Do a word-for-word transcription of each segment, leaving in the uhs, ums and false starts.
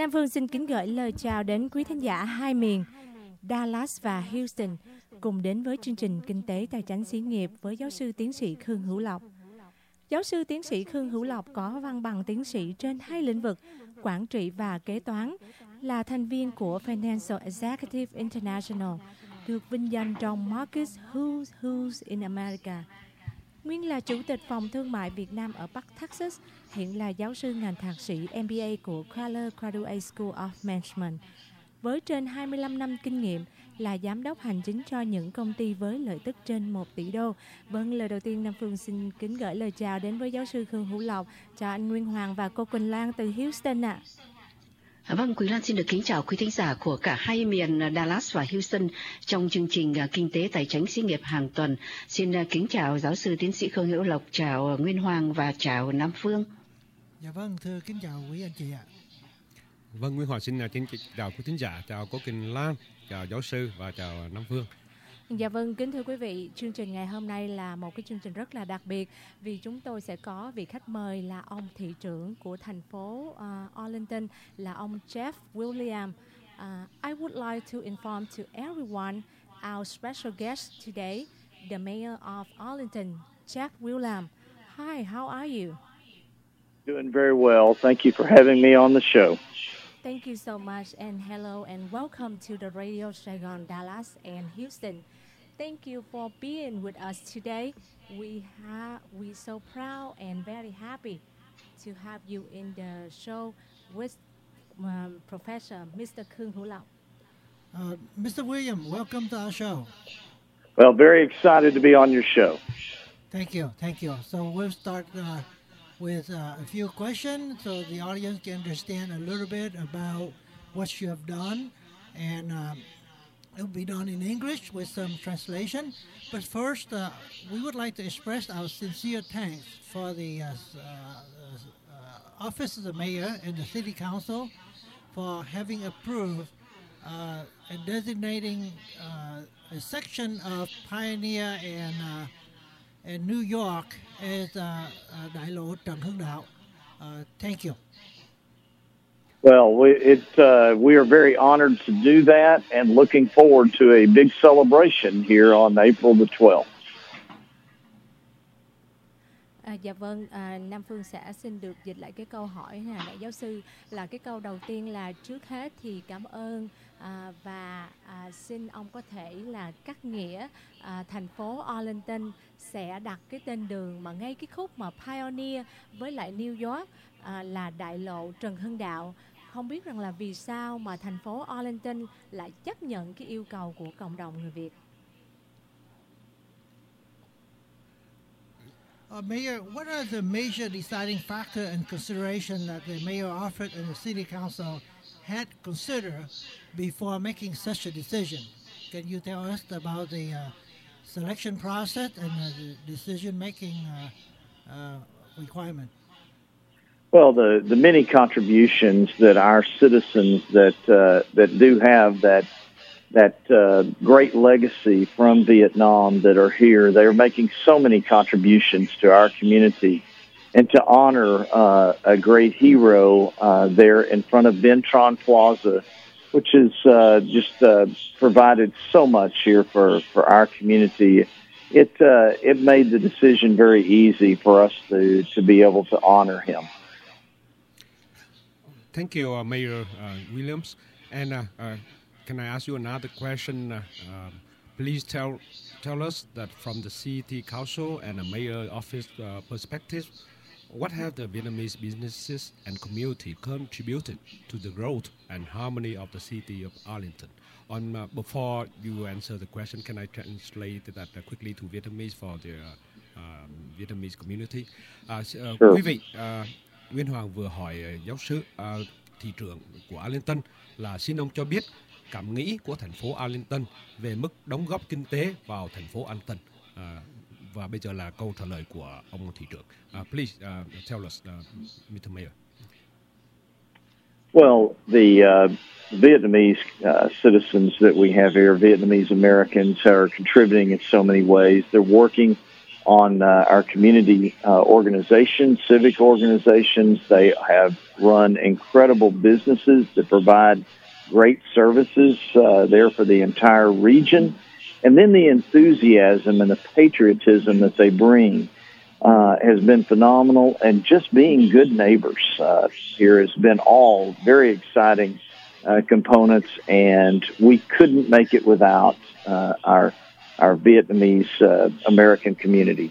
Nam Phương xin kính gửi lời chào đến quý thính giả hai miền Dallas và Houston cùng đến với chương trình Kinh tế Tài chính Xí nghiệp với giáo sư tiến sĩ Khương Hữu Lộc. Giáo sư tiến sĩ Khương Hữu Lộc có văn bằng tiến sĩ trên hai lĩnh vực quản trị và kế toán, là thành viên của Financial Executive International, được vinh danh trong Marcus Who's Who's in America. Nguyên là chủ tịch phòng thương mại Việt Nam ở Bắc Texas, hiện là giáo sư ngành thạc sĩ M B A của Keller Graduate School of Management. Với trên hai mươi lăm năm kinh nghiệm, là giám đốc hành chính cho những công ty với lợi tức trên một tỷ đô. Vâng, lời đầu tiên Nam Phương xin kính gửi lời chào đến với giáo sư Khương Hữu Lộc, chào anh Nguyên Hoàng và cô Quỳnh Lan từ Houston ạ. À. Vâng, Quỳnh Lan xin được kính chào quý thính giả của cả hai miền Dallas và Houston trong chương trình Kinh tế Tài chính Xí nghiệp hàng tuần. Xin kính chào giáo sư tiến sĩ Khương Hữu Lộc, chào Nguyên Hoàng và chào Nam Phương. Dạ vâng, thưa kính chào quý anh chị ạ. Vâng, Nguyên Hoàng xin kính chào quý thính giả, chào cô Quỳnh Lan, chào giáo sư và chào Nam Phương. Dạ vâng, kính thưa quý vị, chương trình ngày hôm nay là một cái chương trình rất là đặc biệt vì chúng tôi sẽ có vị khách mời là ông thị trưởng của thành phố uh, Arlington, là ông Jeff Williams. Uh, I would like to inform to everyone our special guest today, the mayor of Arlington, Jeff Williams. Hi, how are you? Doing very well. Thank you for having me on the show. Thank you so much, and hello and welcome to the Radio Saigon, Dallas and Houston. Thank you for being with us today. We have we so proud and very happy to have you in the show with um, Professor Mister Khương Hữu Lộc. Uh, Mister Williams, welcome to our show. Well, very excited to be on your show. Thank you, thank you. So we'll start uh, with uh, a few questions so the audience can understand a little bit about what you have done, and um, it'll be done in English with some translation. But first, uh, we would like to express our sincere thanks for the uh, uh, uh, office of the mayor and the city council for having approved uh, and designating uh, a section of Pioneer and uh, and New York as uh, uh, Đại lộ Trần Hưng Đạo. Uh, thank you. Well, we, it, uh, we are very honored to do that and looking forward to a big celebration here on April the twelfth. À, dạ vâng, à, Nam Phương sẽ xin được dịch lại cái câu hỏi này, đại giáo sư, là cái câu đầu tiên là trước hết thì cảm ơn à, và à, xin ông có thể là cắt nghĩa à, thành phố Arlington sẽ đặt cái tên đường mà ngay cái khúc mà Pioneer với lại New York à, là đại lộ Trần Hưng Đạo. Không biết rằng là vì sao mà thành phố Arlington lại chấp nhận cái yêu cầu của cộng đồng người Việt. Uh, Mayor, what are the major deciding factor and consideration that the mayor offered and the city council had considered before making such a decision? Can you tell us about the uh, selection process and uh, the decision-making uh, uh, requirement? Well, the, the many contributions that our citizens that uh, that do have that that uh, great legacy from Vietnam that are here, they are making so many contributions to our community. And to honor uh, a great hero uh, there in front of Ventron Plaza, which has uh, just uh, provided so much here for, for our community, it uh, it made the decision very easy for us to, to be able to honor him. Thank you, uh, Mayor uh, Williams. And uh, uh, can I ask you another question? Uh, um, please tell tell us that from the city council and the mayor office uh, perspective, what have the Vietnamese businesses and community contributed to the growth and harmony of the city of Arlington? On uh, before you answer the question, can I translate that uh, quickly to Vietnamese for the uh, um, Vietnamese community? Uh, uh, Sure. Quý vị, uh, Nguyên Hoàng vừa hỏi uh, giáo sư uh, thị trưởng của Arlington là xin ông cho biết cảm nghĩ của thành phố Arlington về mức đóng góp kinh tế vào thành phố Arlington. Uh, và bây giờ là câu trả lời của ông thị trưởng. Uh, please uh, tell us, uh, Mister Mayor. Well, the uh, Vietnamese uh, citizens that we have here, Vietnamese Americans, are contributing in so many ways. They're working on uh, our community uh, organizations, civic organizations. They have run incredible businesses that provide great services uh, there for the entire region. And then the enthusiasm and the patriotism that they bring uh, has been phenomenal. And just being good neighbors uh, here has been all very exciting uh, components. And we couldn't make it without uh, our our Vietnamese uh, American community.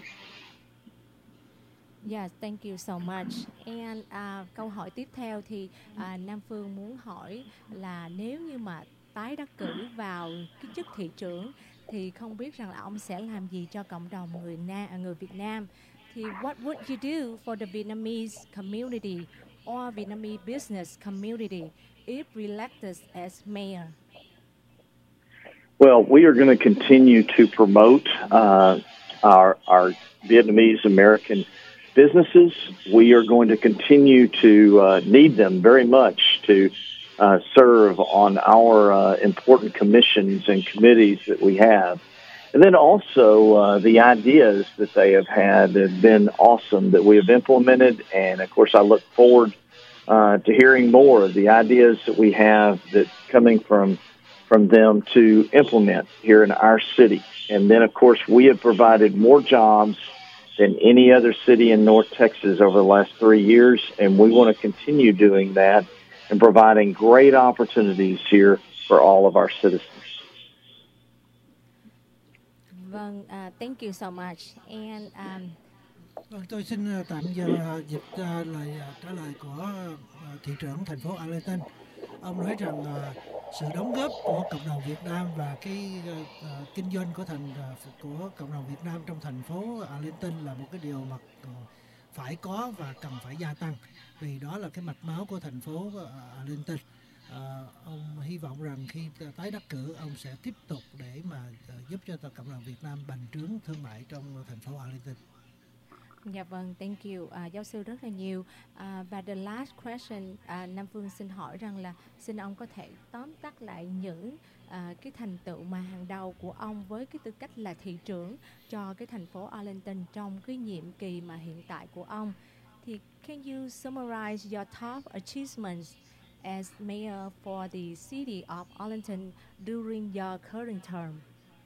Yes, thank you so much. And uh, câu hỏi tiếp theo thì uh, Nam Phương muốn hỏi là nếu như mà tái đắc cử vào cái chức thị trưởng thì không biết rằng là ông sẽ làm gì cho cộng đồng người Na người Việt Nam. Thì what would you do for the Vietnamese community or Vietnamese business community if elected as mayor? Well, we are going to continue to promote uh, our our Vietnamese American businesses. We are going to continue to uh, need them very much to uh, serve on our uh, important commissions and committees that we have. And then also uh, the ideas that they have had have been awesome that we have implemented. And, of course, I look forward uh, to hearing more of the ideas that we have that coming from from them to implement here in our city. And then, of course, we have provided more jobs than any other city in North Texas over the last three years, and we want to continue doing that and providing great opportunities here for all of our citizens. Vâng, uh, thank you so much. And um, Vâng, tôi xin tạm giờ dịch uh, lời uh, trả lời của uh, thị trưởng thành phố Arlington. Ông nói rằng uh, sự đóng góp của cộng đồng Việt Nam và cái uh, uh, kinh doanh của thành uh, của cộng đồng Việt Nam trong thành phố Arlington là một cái điều mà uh, phải có và cần phải gia tăng, vì đó là cái mạch máu của thành phố uh, Arlington. Uh, ông hy vọng rằng khi tái đắc cử, ông sẽ tiếp tục để mà uh, giúp cho cộng đồng Việt Nam bành trướng thương mại trong thành phố Arlington. Dạ vâng, thank you, uh, giáo sư rất là nhiều. Uh, và the last question, uh, Nam Phương xin hỏi rằng là xin ông có thể tóm tắt lại những uh, cái thành tựu mà hàng đầu của ông với cái tư cách là thị trưởng cho cái thành phố Arlington trong cái nhiệm kỳ mà hiện tại của ông. Thì can you summarize your top achievements as mayor for the city of Arlington during your current term?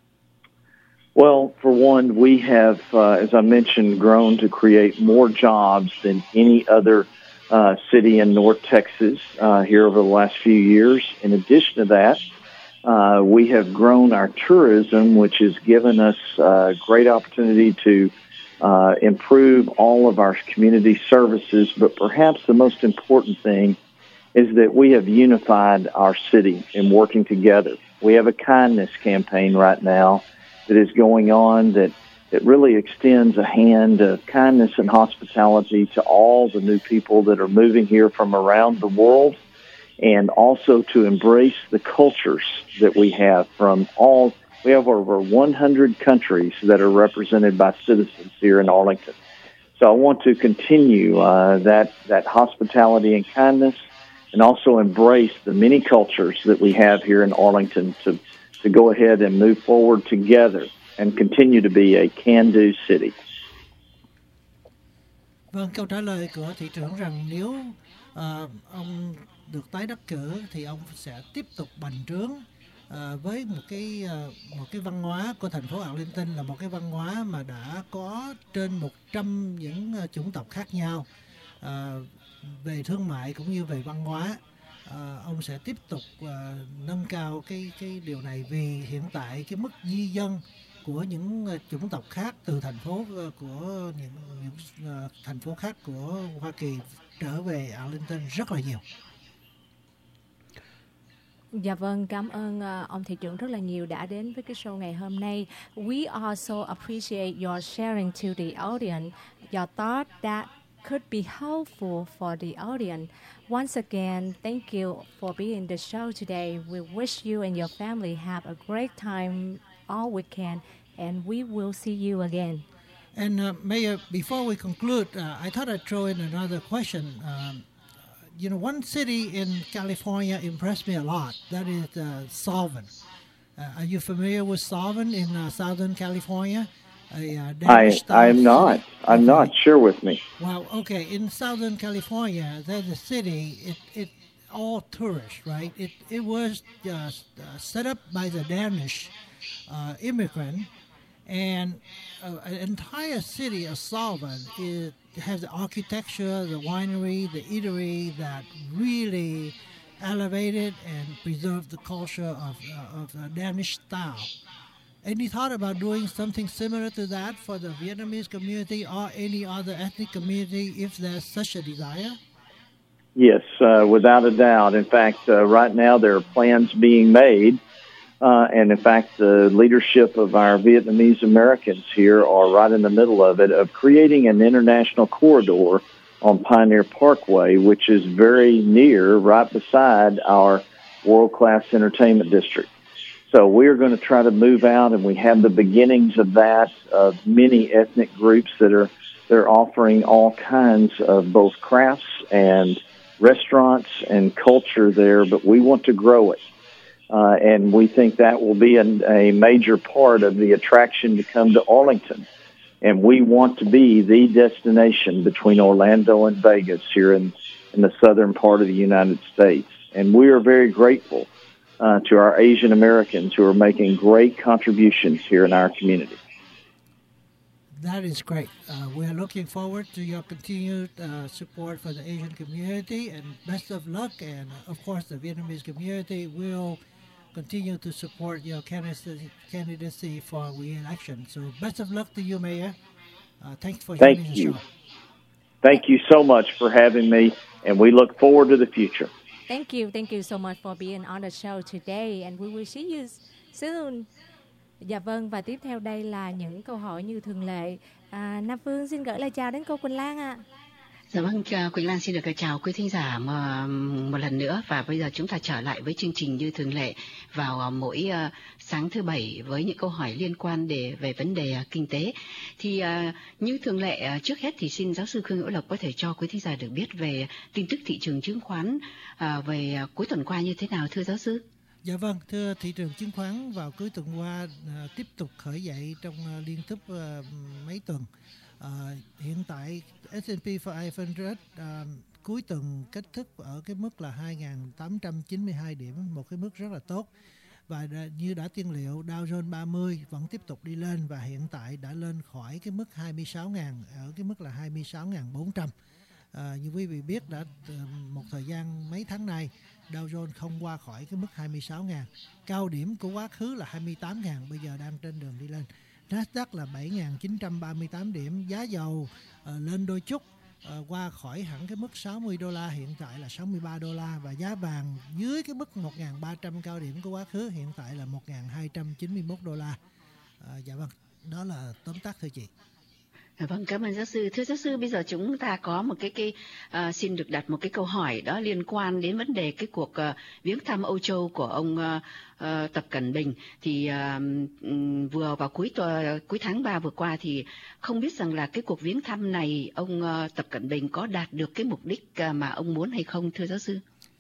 Well, for one, we have, uh, as I mentioned, grown to create more jobs than any other uh, city in North Texas uh, here over the last few years. In addition to that, uh, we have grown our tourism, which has given us uh, great opportunity to uh, improve all of our community services. But perhaps the most important thing is that we have unified our city in working together. We have a kindness campaign right now that is going on that, that really extends a hand of kindness and hospitality to all the new people that are moving here from around the world, and also to embrace the cultures that we have from all. We have over one hundred countries that are represented by citizens here in Arlington. So I want to continue uh, that, that hospitality and kindness, and also embrace the many cultures that we have here in Arlington to to go ahead and move forward together and continue to be a can-do city. Vâng, câu trả lời của thị trưởng rằng nếu uh, ông được tái đắc cử thì ông sẽ tiếp tục bành trướng uh, với một cái uh, một cái văn hóa của thành phố Arlington, là một cái văn hóa mà đã có trên một trăm những uh, chủng tộc khác nhau uh, về thương mại cũng như về văn hóa. Uh, ông sẽ tiếp tục uh, nâng cao cái cái điều này, vì hiện tại cái mức di dân của những uh, chủng tộc khác từ thành phố uh, của những, những uh, thành phố khác của Hoa Kỳ trở về Arlington rất là nhiều. Dạ vâng, cảm ơn uh, ông thị trưởng rất là nhiều đã đến với cái show ngày hôm nay. We also appreciate your sharing to the audience your thought that could be helpful for the audience. Once again, thank you for being in the show today. We wish you and your family have a great time all weekend, and we will see you again. And uh, Mayor, before we conclude, uh, I thought I'd throw in another question. Um, you know, one city in California impressed me a lot. That is uh, Solvang. Uh, are you familiar with Solvang in uh, Southern California? a uh, I Danish style I'm not. city? I'm Okay. not. Share with me. Well, okay. In Southern California, there's a city. It it all tourists, right? It it was just uh, set up by the Danish uh, immigrant, and uh, an entire city of Sullivan is has the architecture, the winery, the eatery that really elevated and preserved the culture of uh, of the Danish style. Any thought about doing something similar to that for the Vietnamese community or any other ethnic community if there's such a desire? Yes, uh, without a doubt. In fact, uh, right now there are plans being made. Uh, and in fact, the leadership of our Vietnamese Americans here are right in the middle of it, of creating an international corridor on Pioneer Parkway, which is very near, right beside our world-class entertainment district. So we're going to try to move out, and we have the beginnings of that, of many ethnic groups that are they're offering all kinds of both crafts and restaurants and culture there, but we want to grow it. Uh, and we think that will be a, a major part of the attraction to come to Arlington. And we want to be the destination between Orlando and Vegas here in, in the southern part of the United States. And we are very grateful uh, to our Asian Americans who are making great contributions here in our community. That is great. Uh, we're looking forward to your continued uh, support for the Asian community, and best of luck. And of course, the Vietnamese community will continue to support your candidacy, candidacy for re-election. So best of luck to you, Mayor. Uh, thanks for Thank joining you. the show. Thank you so much for having me, and we look forward to the future. Thank you, thank you so much for being on the show today, and we will see you soon. Dạ vâng, và tiếp theo đây là những câu hỏi như thường lệ. À, Nam Phương xin gửi lời chào đến cô Quỳnh Lan ạ. Dạ vâng, Quỳnh Lan xin được chào quý thính giả một, một lần nữa, và bây giờ chúng ta trở lại với chương trình như thường lệ vào mỗi uh, sáng thứ Bảy với những câu hỏi liên quan để về vấn đề uh, kinh tế. Thì uh, như thường lệ, uh, trước hết thì xin giáo sư Khương Hữu Lộc có thể cho quý thính giả được biết về tin tức thị trường chứng khoán uh, về uh, cuối tuần qua như thế nào, thưa giáo sư? Dạ vâng, thưa, thị trường chứng khoán vào cuối tuần qua uh, tiếp tục khởi dậy trong uh, liên tiếp uh, mấy tuần. Uh, hiện tại ét and pê năm trăm uh, cuối tuần kết thúc ở cái mức là hai nghìn tám trăm chín mươi hai điểm, một cái mức rất là tốt. Và đã, như đã tiên liệu, Dow Jones ba mươi vẫn tiếp tục đi lên và hiện tại đã lên khỏi cái mức hai mươi sáu nghìn, ở cái mức là hai mươi sáu nghìn bốn trăm. À, như quý vị biết, đã uh, một thời gian mấy tháng nay Dow Jones không qua khỏi cái mức hai mươi sáu nghìn. Cao điểm của quá khứ là hai mươi tám nghìn, bây giờ đang trên đường đi lên. Nasdaq là bảy nghìn chín trăm ba mươi tám điểm. Giá dầu uh, lên đôi chút, uh, qua khỏi hẳn cái mức sáu mươi đô la, hiện tại là sáu mươi ba đô la. Và giá vàng dưới cái mức một nghìn ba trăm cao điểm của quá khứ, hiện tại là một nghìn hai trăm chín mươi mốt đô la. Uh, dạ vâng, đó là tóm tắt thưa chị. Vâng, cảm ơn giáo sư. Thưa giáo sư, bây giờ chúng ta có một cái cái uh, xin được đặt một cái câu hỏi đó liên quan đến vấn đề cái cuộc uh, viếng thăm Âu Châu của ông uh, uh, Tập Cận Bình. Thì uh, vừa vào cuối uh, cuối tháng ba vừa qua thì không biết rằng là cái cuộc viếng thăm này ông uh, Tập Cận Bình có đạt được cái mục đích uh, mà ông muốn hay không, thưa giáo sư?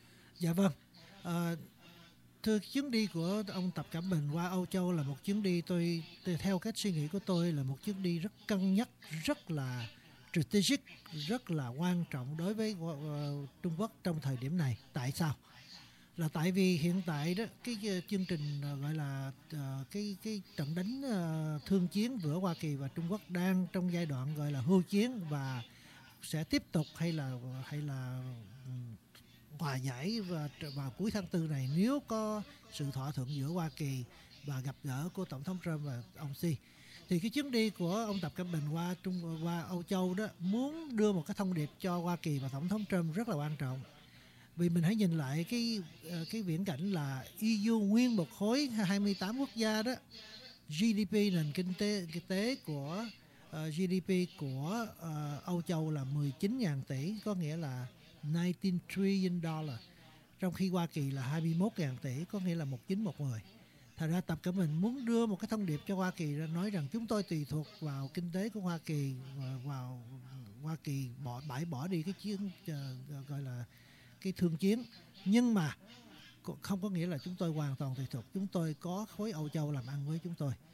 Dạ vâng. Uh, Thưa, chuyến đi của ông Tập Cận Bình qua Âu Châu là một chuyến đi, tôi theo cách suy nghĩ của tôi là một chuyến đi rất cân nhắc, rất là strategic, rất là quan trọng đối với uh, Trung Quốc trong thời điểm này. Tại sao? Là tại vì hiện tại đó cái uh, chương trình uh, gọi là uh, cái cái trận đánh uh, thương chiến giữa Hoa Kỳ và Trung Quốc đang trong giai đoạn gọi là hưu chiến, và sẽ tiếp tục hay là hay là um, hòa giải và vào cuối tháng tư này nếu có sự thỏa thuận giữa Hoa Kỳ và gặp gỡ của Tổng thống Trump và ông Xi. Thì cái chuyến đi của ông Tập Cận Bình qua Trung qua Âu Châu đó muốn đưa một cái thông điệp cho Hoa Kỳ và Tổng thống Trump rất là quan trọng. Vì mình hãy nhìn lại cái cái viễn cảnh là e u nguyên một khối hai mươi tám quốc gia đó, giê đê pê nền kinh tế kinh tế của uh, giê đê pê của uh, Âu Châu là mười chín nghìn tỷ, có nghĩa là mười chín trillion dollar, trong khi Hoa Kỳ là hai mươi mốt nghìn tỷ, có nghĩa là một chín một mười. Thật ra Tập Cận Bình muốn đưa một cái thông điệp cho Hoa Kỳ, nói rằng chúng tôi tùy thuộc vào kinh tế của Hoa Kỳ, và vào Hoa Kỳ bỏ bãi bỏ đi cái chiến uh, gọi là cái thương chiến, nhưng mà không có nghĩa là chúng tôi hoàn toàn tùy thuộc. Chúng tôi có khối Âu Châu làm ăn với chúng tôi.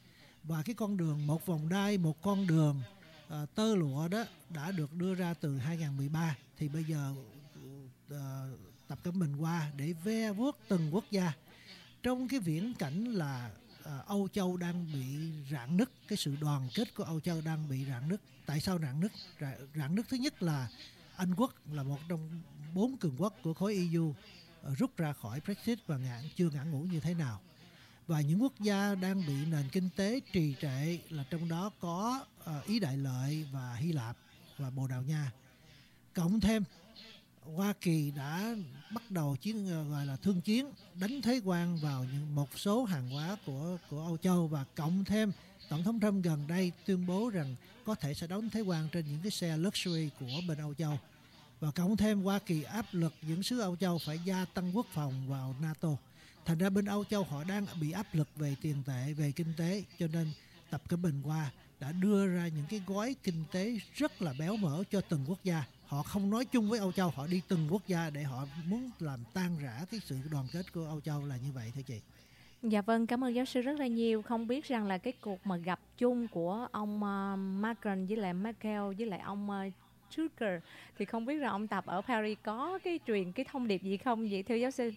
Và cái con đường một vòng đai, một con đường uh, tơ lụa đó đã được đưa ra từ hai không một ba. Thì bây giờ uh, Tập Cận Bình qua để ve vuốt từng quốc gia. Trong cái viễn cảnh là uh, Âu Châu đang bị rạn nứt, cái sự đoàn kết của Âu Châu đang bị rạn nứt. Tại sao rạn nứt? Rạn nứt thứ nhất là Anh Quốc là một trong bốn cường quốc của khối e u uh, rút ra khỏi Brexit và ngạn, chưa ngã ngũ như thế nào. Và những quốc gia đang bị nền kinh tế trì trệ là trong đó có uh, Ý Đại Lợi và Hy Lạp và Bồ Đào Nha. Cộng thêm Hoa Kỳ đã bắt đầu chiến gọi là thương chiến, đánh thuế quan vào những một số hàng hóa của của Âu Châu, và cộng thêm Tổng thống Trump gần đây tuyên bố rằng có thể sẽ đóng thuế quan trên những cái xe luxury của bên Âu Châu, và cộng thêm Hoa Kỳ áp lực những xứ Âu Châu phải gia tăng quốc phòng vào NATO. Thành ra bên Âu Châu họ đang bị áp lực về tiền tệ, về kinh tế, cho nên Tập Cận Bình qua đã đưa ra những cái gói kinh tế rất là béo mỡ cho từng quốc gia. Họ không nói chung với Âu Châu, họ đi từng quốc gia để họ muốn làm tan rã cái sự đoàn kết của Âu Châu, là như vậy thưa chị. Dạ vâng, cảm ơn giáo sư rất là nhiều. Không biết rằng là cái cuộc mà gặp chung của ông uh, Macron với lại Merkel với lại ông uh, Tusker thì không biết rằng ông Tập ở Paris có cái truyền cái thông điệp gì không vậy thưa giáo sư?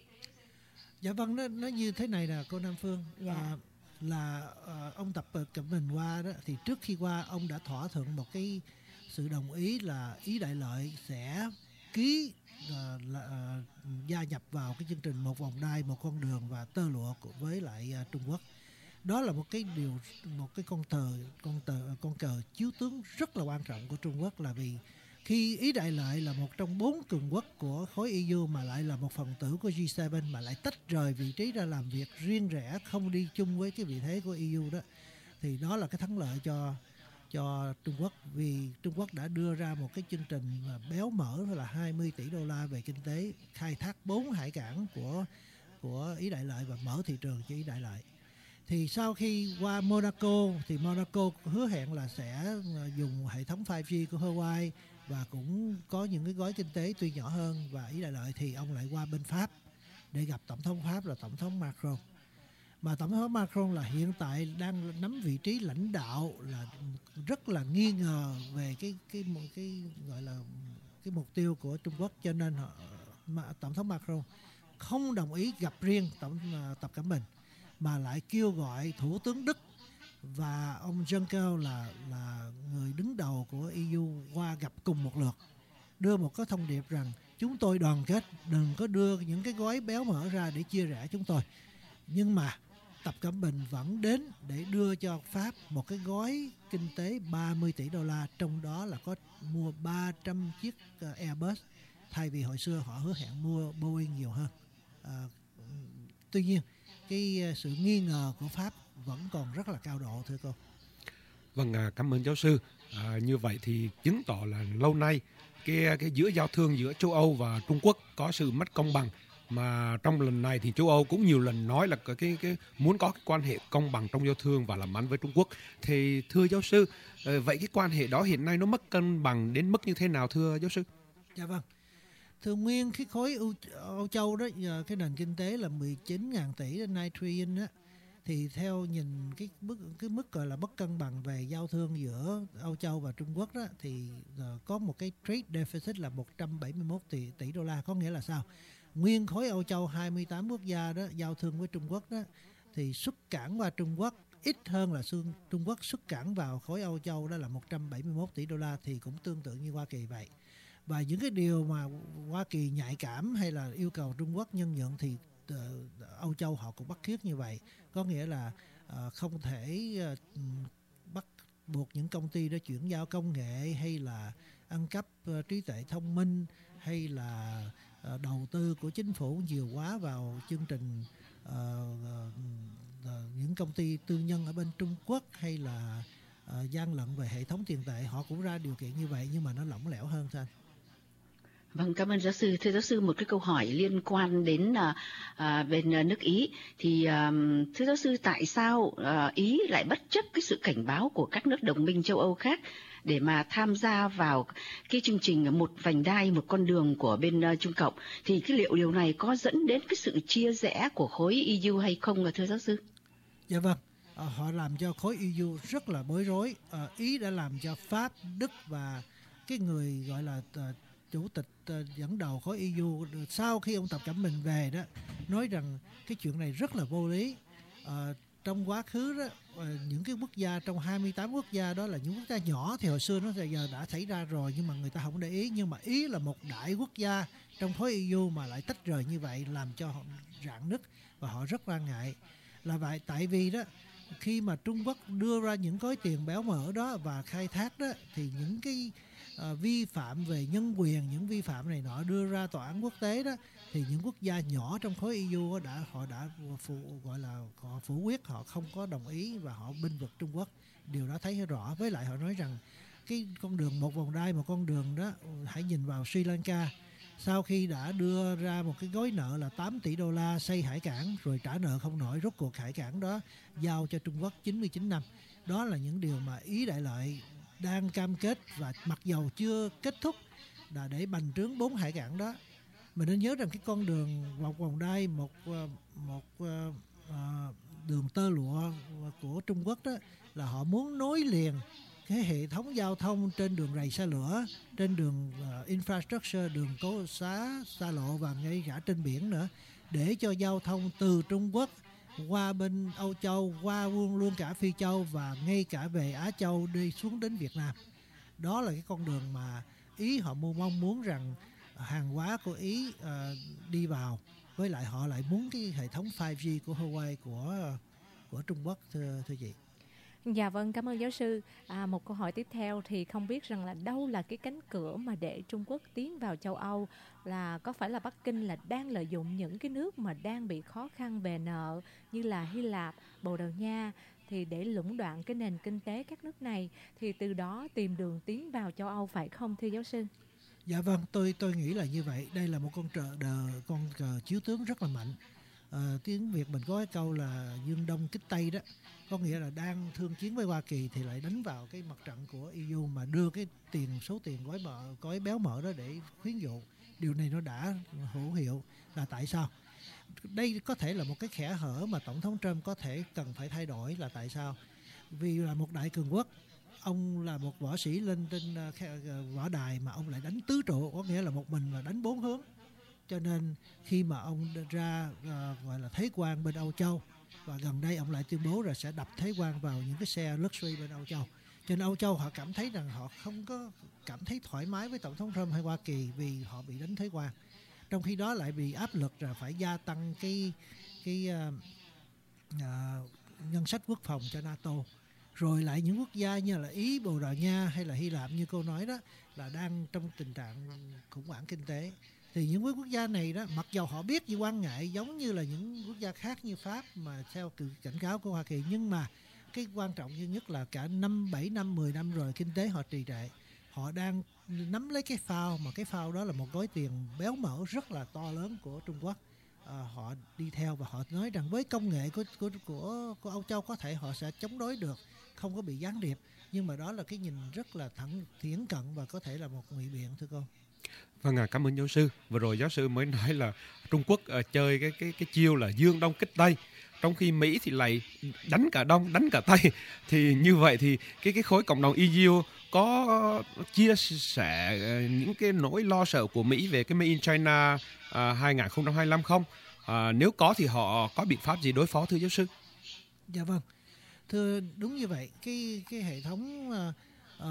Dạ vâng, nó, nó như thế này nè cô Nam Phương. Dạ. À, là à, ông Tập Cận Bình qua đó thì trước khi qua ông đã thỏa thuận một cái sự đồng ý là Ý Đại Lợi sẽ ký à, là, à, gia nhập vào cái chương trình một vòng đai, một con đường và tơ lụa với lại à, Trung Quốc. Đó là một cái điều, một cái con tờ con tờ con cờ chiếu tướng rất là quan trọng của Trung Quốc, là vì khi Ý Đại Lợi là một trong bốn cường quốc của khối e u mà lại là một phần tử của G bảy, mà lại tách rời vị trí ra làm việc riêng rẽ, không đi chung với cái vị thế của e u đó, thì đó là cái thắng lợi cho cho Trung Quốc, vì Trung Quốc đã đưa ra một cái chương trình mà béo mỡ là hai mươi tỷ đô la về kinh tế, khai thác bốn hải cảng của của Ý Đại Lợi và mở thị trường cho Ý Đại Lợi. Thì sau khi qua Monaco thì Monaco hứa hẹn là sẽ dùng hệ thống năm G của Huawei và cũng có những cái gói kinh tế tuy nhỏ hơn, và Ý Đại Lợi thì ông lại qua bên Pháp để gặp tổng thống Pháp là tổng thống Macron. Mà tổng thống Macron là hiện tại đang nắm vị trí lãnh đạo, là rất là nghi ngờ về cái cái cái, cái gọi là cái mục tiêu của Trung Quốc, cho nên họ, mà, tổng thống Macron không đồng ý gặp riêng tổng Tập Cận Bình, mà lại kêu gọi Thủ tướng Đức và ông Juncker là là người đứng đầu của e u qua gặp cùng một lượt, đưa một cái thông điệp rằng chúng tôi đoàn kết, đừng có đưa những cái gói béo mỡ ra để chia rẽ chúng tôi. Nhưng mà Tập Cận Bình vẫn đến để đưa cho Pháp một cái gói kinh tế ba mươi tỷ đô la, trong đó là có mua ba trăm chiếc Airbus, thay vì hồi xưa họ hứa hẹn mua Boeing nhiều hơn. À, tuy nhiên cái sự nghi ngờ của Pháp vẫn còn rất là cao độ thưa cô. Vâng, cảm ơn giáo sư. À, như vậy thì chứng tỏ là lâu nay cái cái giữa giao thương giữa châu Âu và Trung Quốc có sự mất công bằng, mà trong lần này thì châu Âu cũng nhiều lần nói là cái cái muốn có cái quan hệ công bằng trong giao thương và làm ăn với Trung Quốc. Thì thưa giáo sư, vậy cái quan hệ đó hiện nay nó mất cân bằng đến mức như thế nào thưa giáo sư? Dạ vâng. Thưa nguyên cái khối Âu Châu đó, giờ cái nền kinh tế là mười chín nghìn tỷ đến hai trillion á, thì theo nhìn cái mức cái mức gọi là bất cân bằng về giao thương giữa Âu Châu và Trung Quốc đó, thì có một cái trade deficit là một trăm bảy mươi mốt tỷ tỷ đô la. Có nghĩa là sao? Nguyên khối Âu Châu hai mươi tám quốc gia đó giao thương với Trung Quốc đó, thì xuất cảng qua Trung Quốc ít hơn là Trung Quốc xuất cảng vào khối Âu Châu, đó là một trăm bảy mươi mốt tỷ đô la, thì cũng tương tự như Hoa Kỳ vậy. Và những cái điều mà Hoa Kỳ nhạy cảm hay là yêu cầu Trung Quốc nhân nhượng thì uh, Âu Châu họ cũng bắt chước như vậy. Có nghĩa là uh, không thể uh, bắt buộc những công ty đó chuyển giao công nghệ, hay là ăn cắp uh, trí tuệ thông minh, hay là uh, đầu tư của chính phủ nhiều quá vào chương trình uh, uh, uh, những công ty tư nhân ở bên Trung Quốc, hay là uh, gian lận về hệ thống tiền tệ. Họ cũng ra điều kiện như vậy nhưng mà nó lỏng lẻo hơn thôi. Vâng, cảm ơn giáo sư. Thưa giáo sư, một cái câu hỏi liên quan đến à, à, bên à, nước Ý. Thì à, thưa giáo sư, tại sao à, Ý lại bất chấp cái sự cảnh báo của các nước đồng minh châu Âu khác để mà tham gia vào cái chương trình một vành đai, một con đường của bên uh, Trung Cộng? Thì cái liệu điều này có dẫn đến cái sự chia rẽ của khối e u hay không thưa giáo sư? Dạ vâng. À, họ làm cho khối e u rất là bối rối. À, Ý đã làm cho Pháp, Đức và cái người gọi là uh, chủ tịch uh, dẫn đầu khối e u sau khi ông Tập Cận Bình về đó nói rằng cái chuyện này rất là vô lý. À, trong quá khứ đó, uh, những cái quốc gia trong hai mươi tám quốc gia đó là những quốc gia nhỏ thì hồi xưa nó giờ đã xảy ra rồi nhưng mà người ta không để ý. Nhưng mà Ý là một đại quốc gia trong khối e u mà lại tách rời như vậy làm cho họ rạn nứt và họ rất quan ngại. Là vậy tại vì đó khi mà Trung Quốc đưa ra những gói tiền béo mỡ đó và khai thác đó thì những cái uh, vi phạm về nhân quyền, những vi phạm này nọ đưa ra tòa án quốc tế đó thì những quốc gia nhỏ trong khối e u đã họ đã phụ, gọi là họ phủ quyết, họ không có đồng ý và họ bênh vực Trung Quốc. Điều đó thấy rõ. Với lại họ nói rằng cái con đường một vòng đai, một con đường đó, hãy nhìn vào Sri Lanka. Sau khi đã đưa ra một cái gói nợ là tám tỷ đô la xây hải cảng rồi trả nợ không nổi, rốt cuộc hải cảng đó giao cho Trung Quốc chín mươi chín năm. Đó là những điều mà Ý đại lợi đang cam kết và mặc dầu chưa kết thúc là để bành trướng bốn hải cảng đó. Mình nên nhớ rằng cái con đường một vòng đai, một một uh, đường tơ lụa của Trung Quốc đó là họ muốn nối liền cái hệ thống giao thông trên đường rầy xe lửa, trên đường uh, infrastructure, đường cố xá, xa lộ và ngay cả trên biển nữa, để cho giao thông từ Trung Quốc qua bên Âu Châu, qua luôn, luôn cả Phi Châu và ngay cả về Á Châu đi xuống đến Việt Nam. Đó là cái con đường mà Ý họ mong muốn rằng hàng hóa của Ý uh, đi vào. Với lại họ lại muốn cái hệ thống năm G của Huawei của, của Trung Quốc, thưa, thưa chị. Dạ vâng, cảm ơn giáo sư. À, một câu hỏi tiếp theo thì không biết rằng là đâu là cái cánh cửa mà để Trung Quốc tiến vào châu Âu, là có phải là Bắc Kinh là đang lợi dụng những cái nước mà đang bị khó khăn về nợ như là Hy Lạp, Bồ Đào Nha thì để lũng đoạn cái nền kinh tế các nước này thì từ đó tìm đường tiến vào châu Âu phải không thưa giáo sư? Dạ vâng, tôi tôi nghĩ là như vậy. Đây là một con trợ đờ, con cờ chiếu tướng rất là mạnh. À, tiếng Việt mình có cái câu là dương đông kích tây đó, có nghĩa là đang thương chiến với Hoa Kỳ thì lại đánh vào cái mặt trận của e u mà đưa cái tiền số tiền gói mỡ, gói béo mỡ đó để khuyến dụ. Điều này nó đã hữu hiệu là tại sao? Đây có thể là một cái kẽ hở mà Tổng thống Trump có thể cần phải thay đổi. Là tại sao? Vì là một đại cường quốc, ông là một võ sĩ lên trên võ đài mà ông lại đánh tứ trụ, có nghĩa là một mình mà đánh bốn hướng. Cho nên khi mà ông ra uh, gọi là thế quan bên Âu Châu, và gần đây ông lại tuyên bố là sẽ đập thế quan vào những cái xe luxury bên Âu Châu. Cho nên Âu Châu họ cảm thấy rằng họ không có cảm thấy thoải mái với Tổng thống Trump hay Hoa Kỳ vì họ bị đánh thế quan. Trong khi đó lại bị áp lực là phải gia tăng cái cái uh, uh, ngân sách quốc phòng cho NATO. Rồi lại những quốc gia như là Ý, Bồ Đào Nha hay là Hy Lạp như cô nói đó là đang trong tình trạng khủng hoảng kinh tế. Thì những quốc gia này đó, mặc dầu họ biết gì quan ngại giống như là những quốc gia khác như Pháp mà theo cảnh cáo của Hoa Kỳ, nhưng mà cái quan trọng duy nhất là cả năm, bảy năm, mười năm rồi kinh tế họ trì trệ. Họ đang nắm lấy cái phao, mà cái phao đó là một gói tiền béo mỡ rất là to lớn của Trung Quốc. À, họ đi theo và họ nói rằng với công nghệ của, của, của, của Âu Châu có thể họ sẽ chống đối được, không có bị gián điệp. Nhưng mà đó là cái nhìn rất là thẳng thiển cận và có thể là một ngụy biện, thưa cô. Vâng, à, cảm ơn giáo sư. Vừa rồi giáo sư mới nói là Trung Quốc uh, chơi cái cái cái chiêu là dương đông kích tây, trong khi Mỹ thì lại đánh cả đông, đánh cả tây. Thì như vậy thì cái cái khối cộng đồng e u có chia sẻ uh, những cái nỗi lo sợ của Mỹ về cái Made in China uh, hai không hai lăm không? Uh, nếu có thì họ có biện pháp gì đối phó thưa giáo sư? Dạ vâng, thưa đúng như vậy. Cái cái hệ thống uh, Uh,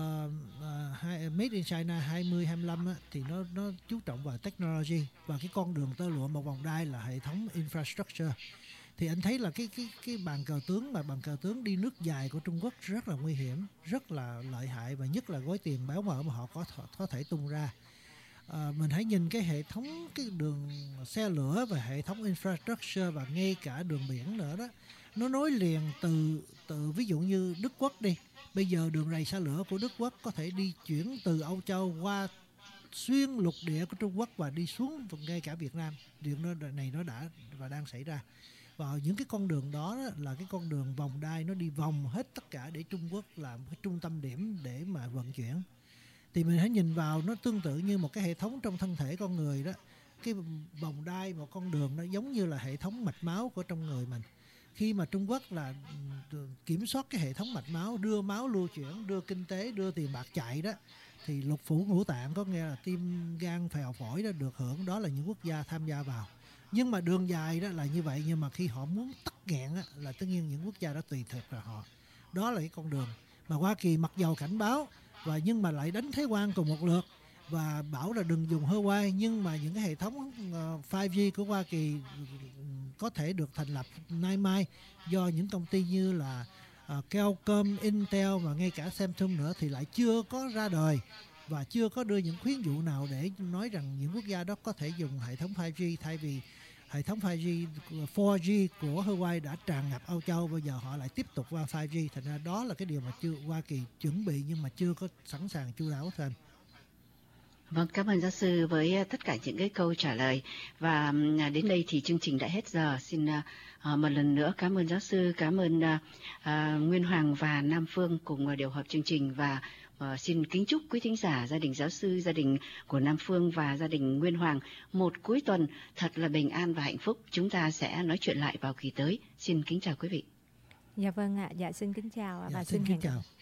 uh, Made in China hai không hai lăm á, thì nó nó chú trọng vào technology, và cái con đường tơ lụa một vòng đai là hệ thống infrastructure. Thì anh thấy là cái cái cái bàn cờ tướng mà bàn cờ tướng đi nước dài của Trung Quốc rất là nguy hiểm, rất là lợi hại, và nhất là gói tiền béo mỡ mà họ có có thể tung ra. Uh, mình hãy nhìn cái hệ thống cái đường xe lửa và hệ thống infrastructure và ngay cả đường biển nữa đó, nó nối liền từ từ ví dụ như Đức Quốc đi. Bây giờ đường rầy xe lửa của Đức Quốc có thể đi chuyển từ Âu Châu qua xuyên lục địa của Trung Quốc và đi xuống ngay cả Việt Nam. Điều này nó đã và đang xảy ra. Và những cái con đường đó là cái con đường vòng đai, nó đi vòng hết tất cả để Trung Quốc làm cái trung tâm điểm để mà vận chuyển. Thì mình hãy nhìn vào nó tương tự như một cái hệ thống trong thân thể con người đó. Cái vòng đai, một con đường nó giống như là hệ thống mạch máu của trong người mình. khi mà Trung Quốc là kiểm soát cái hệ thống mạch máu, đưa máu lưu chuyển, đưa kinh tế, đưa tiền bạc chạy đó, thì lục phủ ngũ tạng, có nghĩa là tim, gan, phèo, phổi đó được hưởng, đó là những quốc gia tham gia vào. Nhưng mà đường dài đó là như vậy, nhưng mà khi họ muốn tắc nghẽn á, là tất nhiên những quốc gia đó tùy thuộc vào họ. Đó là cái con đường mà Hoa Kỳ mặc dầu cảnh báo và nhưng mà lại đánh Thái Quan cùng một lượt và bảo là đừng dùng Huawei, nhưng mà những cái hệ thống năm G của Hoa Kỳ có thể được thành lập nay mai do những công ty như là uh, Qualcomm, Intel và ngay cả Samsung nữa thì lại chưa có ra đời và chưa có đưa những khuyến dụ nào để nói rằng những quốc gia đó có thể dùng hệ thống năm G, thay vì hệ thống năm G, bốn G của Huawei đã tràn ngập Âu Châu, bây giờ họ lại tiếp tục qua năm G. Thành ra đó là cái điều mà chưa Hoa Kỳ chuẩn bị nhưng mà chưa có sẵn sàng chu đáo thôi. Vâng, cảm ơn giáo sư với tất cả những cái câu trả lời. Và đến đây thì chương trình đã hết giờ. Xin uh, một lần nữa cảm ơn giáo sư, cảm ơn uh, uh, Nguyên Hoàng và Nam Phương cùng điều hợp chương trình, và uh, xin kính chúc quý thính giả, gia đình giáo sư, gia đình của Nam Phương và gia đình Nguyên Hoàng một cuối tuần thật là bình an và hạnh phúc. Chúng ta sẽ nói chuyện lại vào kỳ tới. Xin kính chào quý vị. Dạ vâng ạ, dạ xin kính chào Dạ, và xin xin kính hẹn chào.